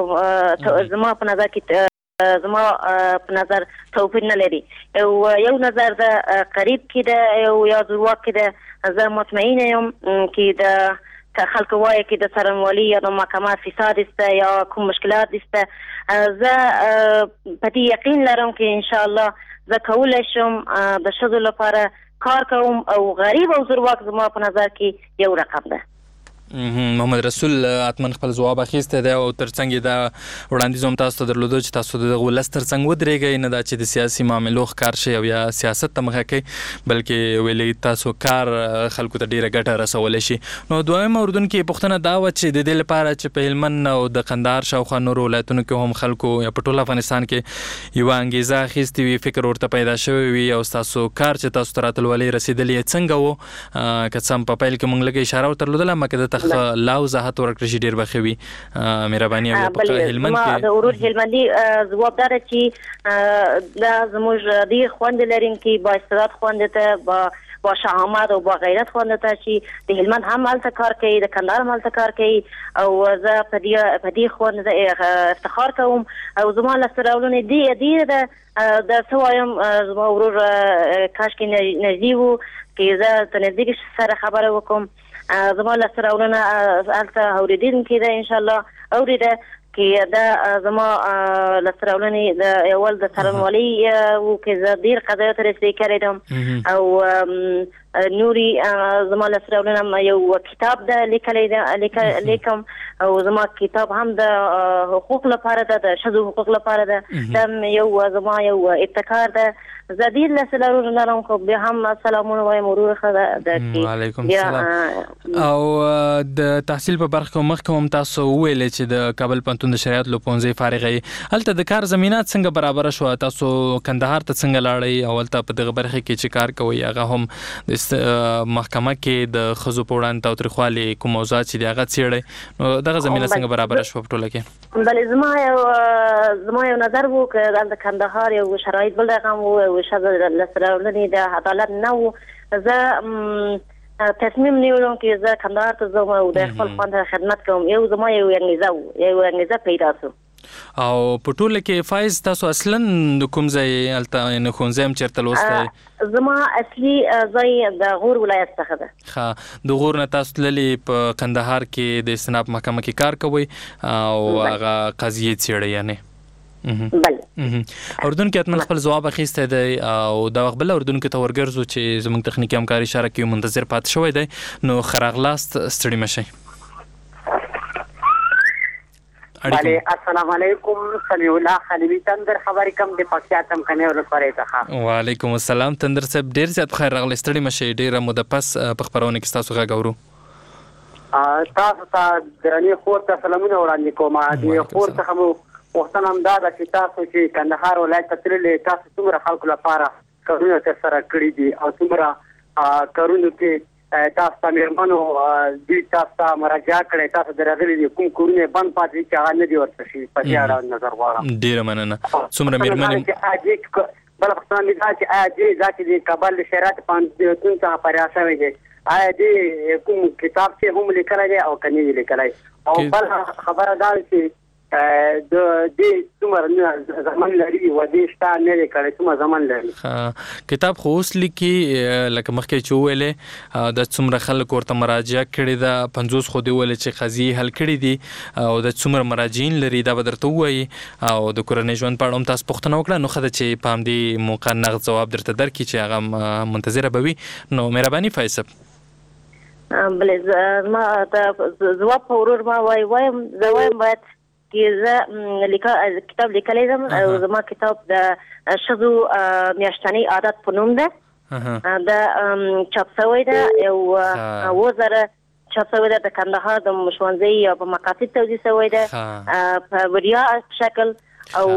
زما په نظر کې زما په نظر توپیر نه لري. یو نظر د غریب کې ده او یا زورواک کې ده. زه مطمئنه یم چې د که خلک وایي چې د څارنوالي یا د محکمه فساد است یا کوم مشکلات است، زه په دې یقین لرم چې انشاءالله زه کولی شم د ښځو لپاره کار کوم او غریب او زورواک زما په نظر کې یو رقم ده. محمد رسول حتما خپل ځواب اخیستی دی او ترڅنګ یې دا وړاندیز هم تاسو ته درلوده چې تاسو د ولس ترڅنګ ودرېږئ، نه دا چې د سیاسي معاملو ښکار شئ او یا سیاست ته مخه کوئ، بلکې ویلې تاسو کار خلکو ته ډېره ګټه رسولی شي. نو دویمه اردوونکې پوښتنه دا وه چې د دې لپاره چې په هلمند او د کندهار شاوخوا نورو ولایتونو کې هم خلکو یا په ټول افغانستان کې یوه انګیزه اخیستې وي، فکر ورته پیدا شوی وي او ستاسو کار چې تاسو ته راتلولۍ رسېدلي یې څنګه و؟ که څه هم په پیل کې موږ لږه اشاره ورته درلودله، مګر دته لا وضاحت ورکړئ چې ډېر به ښه وي. مهرباني او په هلمند کې د ورور هلمندي ځواب دا ده چې دا زموږ ډېر خوند لرونکي با استعداد خوند ته با با شهامت او با غیرت خوند ته چې د هلمند هم هلته کار کوي، د کندهار هم هلته کار کوي او زه په دې په دې خوند افتخار کوم او زما لاسته راوړنې ډېره ډېره ده. دا څه وایم، زما ورور کاشکې نږدې و چې زه ته نږدې سره خبره وکړم. زما لاسته راوړنه هلته اورېدونکې ده انشاءالله اورېده کې دا زما لاسته راوړنې د اول د څارنوالۍ و کې زه ډېر قضایاتو رسېدلي کړی یم او نوري زما لاسته راوړنه یو کتاب ده لیکلی ده لیکم او زما کتاب هم د حقوق لپاره ده، د ښځو حقوق لپاره ده. دا یو زما یو ابتکار ده. زه ډېر لاسته راوړنې لرم خو بیا هم سلامونه وایم ورور ښه ده. وعلیکم السلام. او د تحصیل په برخه کې مخکې هم تاسو وویلې چې د کابل پوهنتون د شریعت له پوهنځي فارغه یې، هلته د کار زمینات څنګه برابره شوه؟ تاسو کندهار ته څنګه لاړئ او هلته په دغه برخه کې چې کار کوئ هغه هم د محکمه کې د ښځو په وړاندې تاوتریخوالي کوم موضوعات چې دي هغه څېړئ، نو دغه زمینه څنګه برابره شوه په ټوله کې؟ بلې زما یو زما یو نظر و که دلته کندهار یو شرایط بل رقم و، ښځه لاسته راوړنې د عدالت نه و. زه تصمیم نیولم چې زه کندهار ته ځم او د خپل خوند خدمت کوم. یو زما یو انګیزه و، یو انګیزه پیدا شو. او په ټوله کې فایز تاسو اصلا د کوم ځای الته نه خونځم چیرته لوستای؟ زما اصلي ځای د غور ولایت څخه ده. ښه د غور نه تاسو تللی په کندهار کې د استناب محکمه کې کار کوئ او هغه قضیې څېړئ یعنې؟ بله. اردن کې اتمن خپل ځواب اخیستی دی او دا وخت بل اردن کې ته ورګرځو چې زموږ تخنیکي همکار اشاره کوي منتظر پاتې شوی دی. نو ښه راغلاست، ستړي مه شئ. بله السلام علیکم، سمیع الله خلیلي تندر خبرې کوم د پکتیا تمکنۍ ولسوالۍ څخه. وعلیکم السلام تندر صاحب، ډېر زیات بخیر راغلی، ستړي مه شئ. ډېره موده پس په خپرونه کې ستاسو غږ اورو. تاسو ته درنې خور ته سلامونه وړاندې کوم. د خور څخه مو پوښتنه هم دا ده چې تاسو چې کندهار ولایت ته تللي، تاسو څومره خلکو لپاره کارونه ترسره کړي دي او څومره کارونو کې تاسو ته مېرمنو دوی تاسو ته مراجعه کړې، تاسو د راغلي دي کوم کورونه بند پاتې دي چې هغه نه دي ورته شوي؟ په دې اړه نظر غواړم. ډېره مننه. څومره مېرمنې؟ بله پوښتنه مې دا چې آیا دې دا چې د کابل د شریعت پوهنتون څخه فارغ شوی دی، آیا دې کوم کتاب چې هم لیکلی دی او که نه وي لیکلی؟ او بله خبره دا چې د دې څومره زمان لري و دې شته نه دی کړی، څومره زمان لري؟ کتاب خو اوس لیکي لکه مخکې چې وویلې د څومره خلکو ورته مراجعه کړې ده، پنځوس خو دې وویلې چې قضیې حل کړي دي او د څومره مراجعین لري دا به درته ووایي. او د کورنۍ ژوند په اړه هم تاسو پوښتنه وکړه، نو ښه ده چې په همدې موقع نغد ځواب درته درکړي چې هغه منتظره به وي. نو مهرباني فایز صاحب. بله زما ځواب په ورور ما وای وایم زه وایم باید چې زه کتاب لیکلی یم او زما کتاب د ښځو میاشتنی عادت په نوم ده، دا چاپ شوی ده، یو اوه زره چاپ شوی ده، د کندهار د ښوونځي په مقاصد توزیع شوی ده په وړیا شکل. او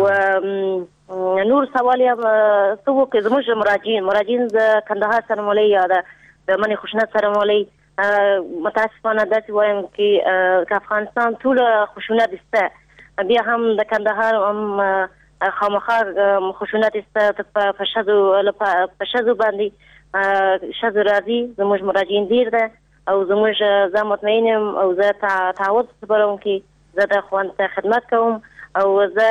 نور سوال یې څه وکړي زموږ مراجعین مراجعین د کندهار سره مولي یا د منې خشونت سره مولي متاسفانه داسې وایم چې افغانستان ټول خشونت شته، بیا هم د کندهار هم خامخا خشونت شته په ښځو په ښځو باندې. ښځو راځي زموږ مراجعین ډېر ده او زموږ زه مطمئن یم او زه تعهد لرونکي، زه د ښوونځي خدمت کوم او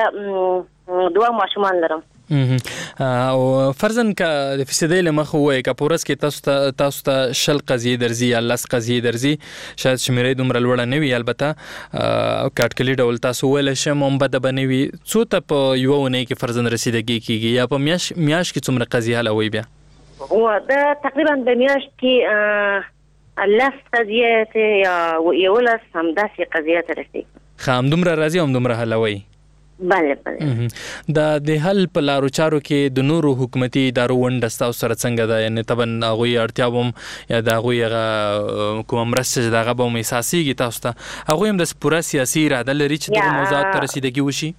زه دوه ماشومان لرم. او فرضاً که د فیصدۍ له مخه ووایي که په ورځ کې تاسو ته تاسو ته شل قضیې درځي یا لس قضیې درځي، شاید شمېره دومره لوړه نه وي، البته کاټکلي ډول تاسو وویلی شم هم بده به نه وي. څو ته په یوه اونۍ کې فرضاً رسیدګي کېږي یا په میاشت میاشت کې څومره قضیې حلوئ بیا؟ دا تقریبا په میاشت کې لس قضیې یا یولس همداسې قضیې ته رسېږي. ښه همدومره راځي همدومره حلوئ؟ بله بله. دا د حل په لارو چارو کې د نورو حکومتي ادارو ونډه ستاسو سره څنګه ده؟ یعنې طبعا هغوی اړتیا به هم یا د هغوی هغه کومه مرسته چې د هغه به هم احساسېږي تاسو ته، هغوی هم د پوره سیاسي اراده لري چې دغو موضوعاتو ته رسیدګي وشي؟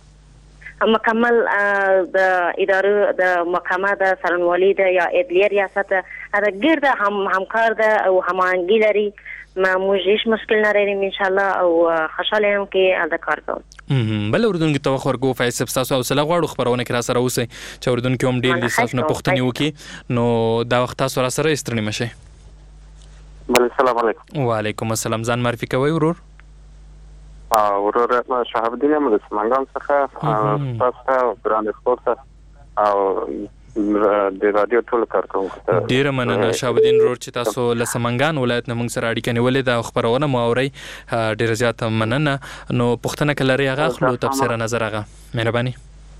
مکمل د ادارو د محکمه د څارنوالۍ ده یا عدلیه ریاست هغه ګرده هم همکار ده او هماهنګي لري. موږ هیڅ مشکل نه لریم انشاءالله او خوشحاله یم کې هلته کار کوم. بل اردن کې ته وخت ورکو فایز صاحب، ستاسو حوصله غواړو خپرونه کې را سره اوسئ چې اردن کې هم ډېر دي ستاسو نه پوښتنې وکړي، نو دا وخت تاسو را سره ستړي مه شئ. بله السلام علیکم. وعلیکم السلام. ځان معرفي کوئ ورور؟ ورور شهاب الدین یم د سمنګان څخه، تاسو ته ګرانې خور ته او د رادیو ټول کارکوونکو ته ډېره مننه شهاب الدین ورور چې تاسو له سمنګان ولایت نه موږ سره اړیکه نیولې ده او خپرونه مو اورئ، ډېره زیاته مننه. نو پوښتنه که لرئ هغه اخلو، تبصره نظر هغه مهرباني.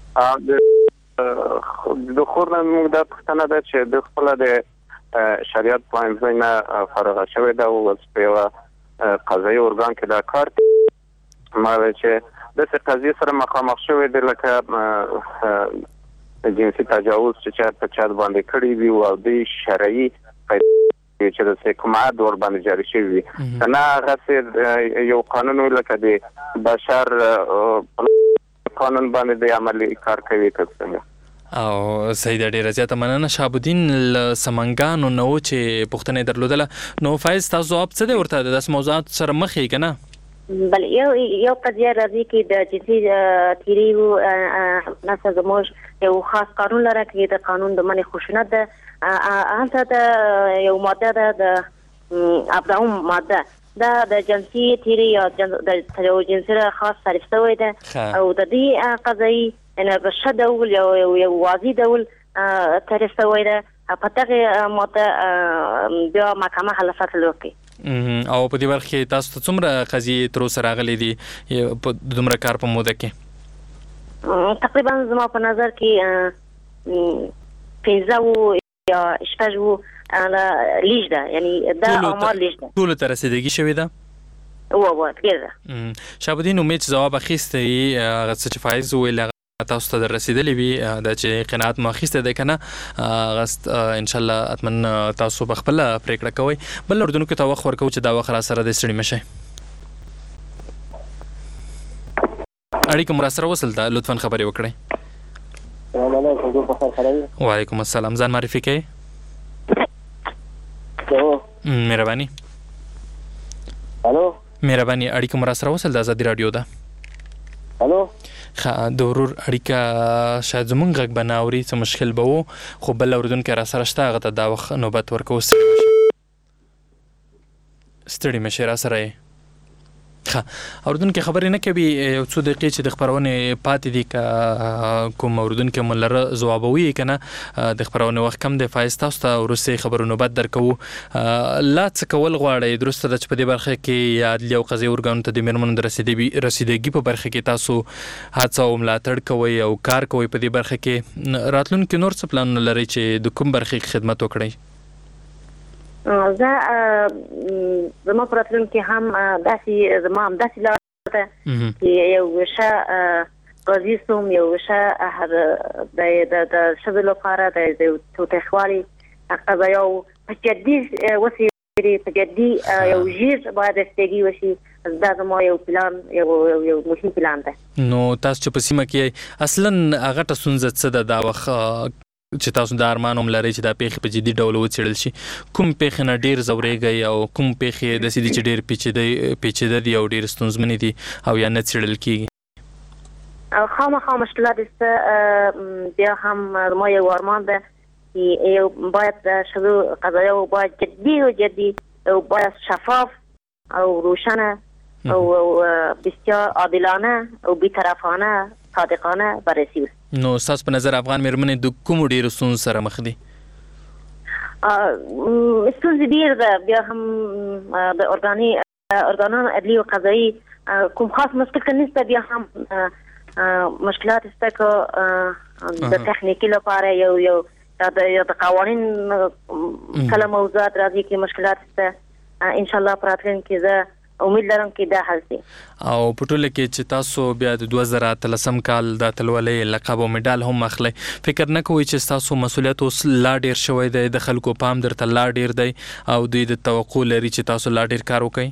د خور نه موږ دا پوښتنه ده چې د خپله د شریعت پوهنځۍ نه فارغه شوې ده او اوس په یوه قضایي ارګان کې دا کار ما چې داسې قضیې سره مخامخ شوې دي لکه جنسي تجاوز چې چا په چا باندې کړی وي او دوی شرعي چې د کوم عاد ور باندې جاري شوی وي، نه هغسې یو قانون وي لکه د بشر قانون باندې د عملي کار کوي که څنګه؟ او صحیح ده، ډېره زیاته مننه. شهاب الدین له سمنګانو نه و چې پوښتنه یې درلودله. نو فایز تاسو ځواب څه دی ورته؟ د داسې موضوعاتو سره مخ یې که نه؟ بله یو یو قضیه راځي کې د جنسي تیریو نسل زموږ یو خاص قانون لره کې د قانون د منع خشونت ده، هلته د یو ماده ده د ابداوم ماده دا د جنسي تیری یا د تجاوز جنسي خاص تعریف شوی ده او د دې قضایي ان په شد ډول یو یو واضح ډول تعریف شوی ده په دغه ماده بیا محکمه حل فصل وکړي. او په دې برخه کې تاسو ته څومره قضیې تر اوسه راغلي دي په دومره کار په موده کې؟ تقریبا زما په نظر کې پنځه یا شپږ وو لیج ده، یعنی دا عمر لیج ده. ټول ته رسیدګي شوې ده؟ او او کېده. شابدین امید جواب اخیسته ای هغه څه چې فایز ویل تاسو ته رسیدلې وي دا چې قناعت مو اخیسته ده کنه غست ان شاء الله اتمن تاسو په خپل پریکړه کوئ. بل اردن کې تا وخت ورکو چې دا وخت را سره د سړي مشه اړیکه مر سره وصل ده، لطفا خبرې وکړئ. السلام علیکم. په خیر. وعلیکم السلام. ځان معرفي کړئ. مهرباني. الو مهرباني اړیکه مر سره وصل د ازادي رادیو ده. الو خا د ورور اړیکه شاید زمونږ غږ بناوري څه مشکل به وو خو بل اردن کې را سره شته هغه ته دا وخت نوبت ورکو. ستړي مشه را سره ها اردن کې خبرې نه کوي یو څو دقیقې چې د خبرونه پاتې دي ک کوم اردن کې ملره جوابوي کنه د خبرونه وخت کم د فایز تاسو ته ورسې خبرونه بد درکو. لا څه کول غواړي درسته د په دې برخه کې یاد لیو قضیه ورګانو ته د میرمنو د رسیدګي رسیدګي په برخه کې تاسو هڅه او ملاتړ کوي او کار کوي په دې برخه کې راتلونکي نور څه پلان لري چې د کوم برخه کې خدمت وکړي؟ زه زما پراتلون کې هم داسې زما هم داسې لاره چې یو ښه قاضي سوم، یو ښه د د ښځو لپاره د تاوتریخوالي قضایاو په جدي وسیلې په جدي یو ژر باید رسیدګي وشي. دا زما یو پلان یو یو مهم پلان ده. نو تاسو چې په سیمه کې اصلا هغه ته ستونزه څه ده دا وخت چې تاسو د ارمان هم لري چې دا پیښې په جدي ډول وڅېړل شي؟ کوم پیښې نه ډېر ځورېږي او کوم پیښې داسې دي چې ډېر پیچیده پیچیده دي او ډېر ستونزمنې دي او یا نه څېړل کېږي؟ خامخا مشکلات است بیا هم ما یو ارمان ده چې یو باید ښځو قضایاو باید جدي او جدي او باید شفاف او روشنه او بسیار عادلانه او بی‌طرفانه صادقانه بررسی وشي. نو تاسو په نظر افغان میرمنې د کوم ډیرو ستونزو سره مخ دي؟ ستونزې ډېر ده. بیا هم د ارګاني ارګانونو عدلي او قضایي کوم خاص مشکل که نشته، بیا هم مشکلات شته که د تخنیکي لپاره یو یو د قوانین کله موضوعات راځي کې مشکلات شته. انشاءالله په راتلونکي کې زه امید لرم کې دا حل شي. او په ټوله کې چې تاسو بیا د دوه زره اتلسم کال د اتلولۍ لقب او میډال هم اخلئ، فکر نه کوئ چې تاسو مسؤلیت اوس لا ډیر شوی دی، د خلکو پام درته لا ډیر دی او دوی د توقع لري چې تاسو لا ډیر کار وکړئ؟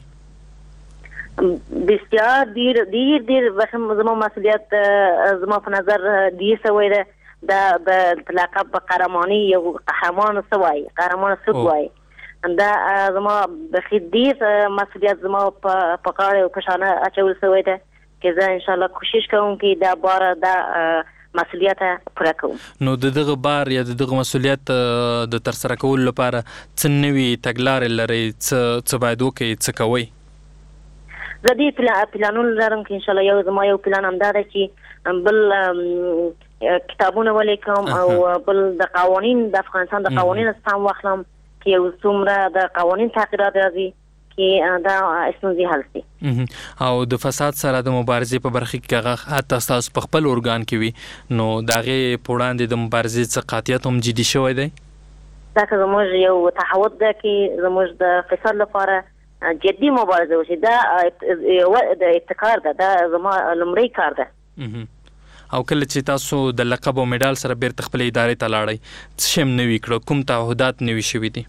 بسیار ډیر ډیر ډیر زما مسؤلیت زما په نظر ډیر شوی دی. دا د لقب په قهرماني یو قهرمان څه وایي، قهرمان څوک وایي، دا زما بخیدیز مسئولیت زما په غاړه او په شانه اچول شوی ده چې زه انشاءالله کوشش کوم چې دا بار دا مسئولیت پوره کوم. نو د دغه بار یا د دغه مسئولیت د ترسره کولو لپاره څه نوي تګلارې لرئ، څه باید وکړئ، څه کوئ؟ زه دې پلانونه لرم چې انشاءالله یو زما یو پلان همدا ده چې بل کتابونه ولیکم او بل د قوانین د افغانستان د قوانین سم واخلم یو څومره د قوانین تغییرات راځي کې دا ستونزې حل شي. او د فساد سره د مبارزې په برخه کې هغه حتی تاسو په خپل ارګان کې وي نو د هغې په وړاندې د مبارزې څه قاطعیت هم جدي شوی دی؟ دا که زموږ یو تعهد ده چې زموږ د فساد لپاره جدي مبارزه وشي. دا د ابتکار ده، دا زما لومړی کار ده. او کله چې تاسو د لقب او میډال سره بیرته خپل ادارې ته لاړئ څه شی نوي کړه، کوم تعهدات نوي شوي دي؟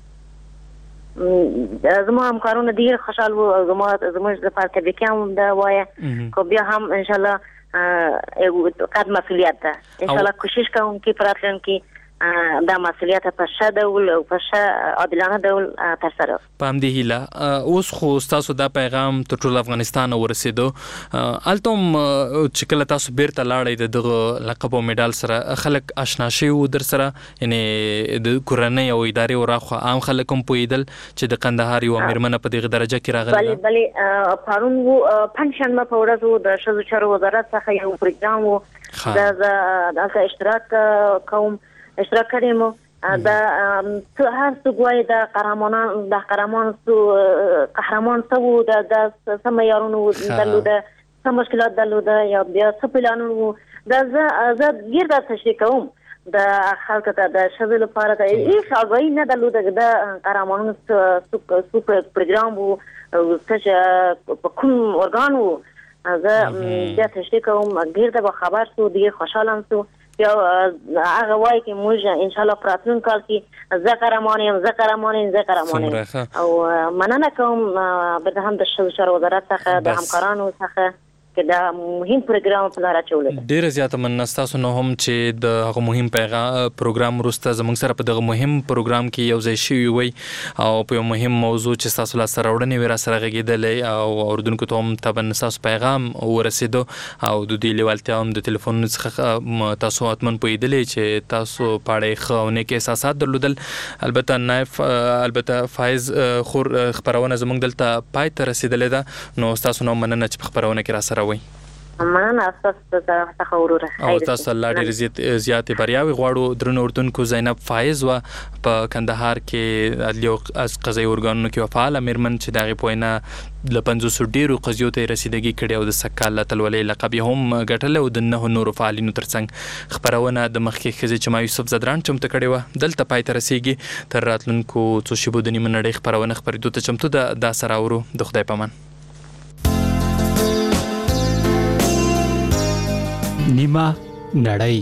زما همکارونه ډېر خوشحال وو او زما زموږ لپاره تبریکیان هم ده وایه خو بیا هم انشاءالله یو قد مسؤلیت ده. انشاءالله کوشش کوم چې په راتلونکي د مسؤلیت په ښه ډول او په ښه عادلانه ډول ترسره. په همدې هیله اوس خو ستاسو دا پیغام تر ټول افغانستان ورسېدو. هلته هم چې کله تاسو بیرته لاړئ د دغه لقب او میډال سره خلک آشنا شوي در سره، یعنې د کورنۍ او ادارې وراخوا عام خلک هم پوهېدل چې د قندهار یوه مېرمنه په دغه درجه کې راغلې ده؟ بلې بلې پرون و پنجشنبه په ورځ و د ښځو چارو وزارت څخه یو پروګرام و، دلته اشتراک کوم اشتراک کړی مو. د هر څوک وایي د قهرمانان د قهرمان قهرمان څه وو، د څه معیارونه وو درلوده، څه مشکلات درلوده، یا بیا څه پلانونه وو. دا زه زه ډېر دا تشریح کوم د خلکو ته د ښځو لپاره د هېڅ اګاهي نه درلوده چې د قهرمانانو څه پروګرام وو، څه چې په کوم ارګان وو. زه بیا تشریح کوم، ډېر د خبر سو، ډېر خوشحاله هم سو. یا هغه وایي چې موږ انشاءالله په راتلونکي کال کې زه قهرمان یم زه قهرمان یم زه قهرمان یم. او مننه کوم بیا هم د ښځو چارو وزارت څخه د همکارانو څخه چې دا مهم پروګرام په لاره اچولی دی. ډېره زیاته مننه ستاسو نه هم چې د هغه مهم پیغام پروګرام وروسته زموږ سره په دغه مهم پروګرام کې یو ځای شوي وئ او په یو مهم موضوع چې ستاسو لاسته راوړنې وې راسره غږېدلی او اورېدونکو ته هم طبعا ستاسو پیغام ورسېدو او د دې لیوالتیا هم د تلیفونونو څخه تاسو حتمن پوهېدلی چې تاسو په اړه یې ښه او نیک احساسات درلودل. البته نایف البته فایز خور خپرونه زموږ دلته پای ته رسېدلې ده، نو ستاسو نه مننه چې په خپرونه کې راسره مننه ستاسو څخه وروره. او تاسو الله ډېرې زیاتې بریاوې غواړو. درنو اردوونکو، زینب فایز وه په کندهار کې عدلي او قضایي ارګانونو کې یوه فعاله مېرمن چې د هغې په وینا له پنځوسو ډېرو قضیو ته یې رسیدګي کړې او د سږکال اتلولۍ لقب یې هم ګټلی او د نهو نورو فعالینو تر څنګ. خپرونه د مخکې ښځې چې ما یوسف زدران چمتو کړې وه دلته پای ته رسېږي. تر راتلونکو څو شېبو د نیمه نړۍ خپرونه خپرېدو ته چمتو ده. دا سره اورو. د خدای په امان. نیمه نړۍ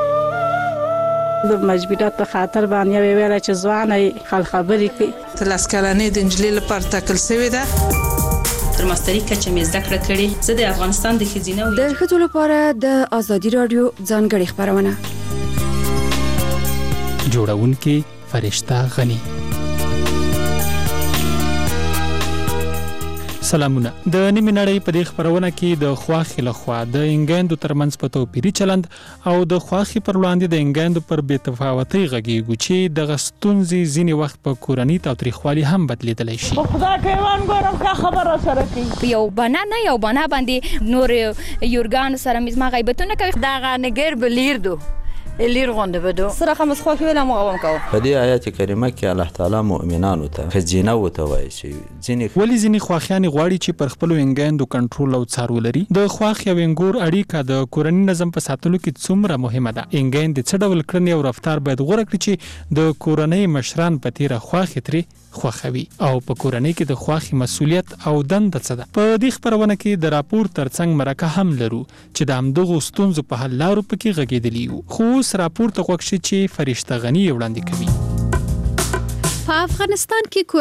د مجبورات په خاطر باندې ویل چې ځواني خل خبرې کوي. تلاس کلنې د انجلۍ لپاره ټاکل شوې ده. تر ماستري کچه مې زده کړه کړې. زه د افغانستان د ښځینه د ښځو لپاره د ازادي راډیو ځانګړې خپرونه جوړونکې فرشته غني. سلامونه. د نیمه نړۍ په دې خبرونه کې د خواخي لخوا د انګاندو ترمنځ په توپیري چلند او د خواخي پر وړاندې د انګاندو پر بې تفاوتۍ غږیږي چې د غستونځي ځینې وخت په کورنۍ تاوتریخوالي هم بدلیدلی شي. خدا کوي ګورم کا خبره سره کوي یو بنا نه یو بنا باندې نور یورګان سره مزما غیبتونه کوي. دا غنګر بلیر دو لیر غونډه بده سره خمس خو ویل مو غوم کو. په دې آیت کریمه کې الله تعالی مؤمنانو ته خزینه وته وایي چې ځینې ولی ځینې خواخیان غواړي چې پر خپل انګاندو کنټرول او څارو لري. د خواخ او انګور اړیکه د کورنۍ نظم په ساتلو کې څومره مهمه ده. انګاند څه ډول کړنې او رفتار باید غوړه کړي چې د کورنۍ مشران په تیره خواخي ترې خوخوي او په کورنۍ کې د خواخي مسؤلیت او دنده څه ده. په دې خبرونه کې د راپور ترڅنګ مرکه هم لرو چې د همدغو ستونزو په حل لارو پکې غږېدلي یو. خو اوس راپور ته غوږ شي چې فرشته غني وړاندې کوي. په افغانستان کې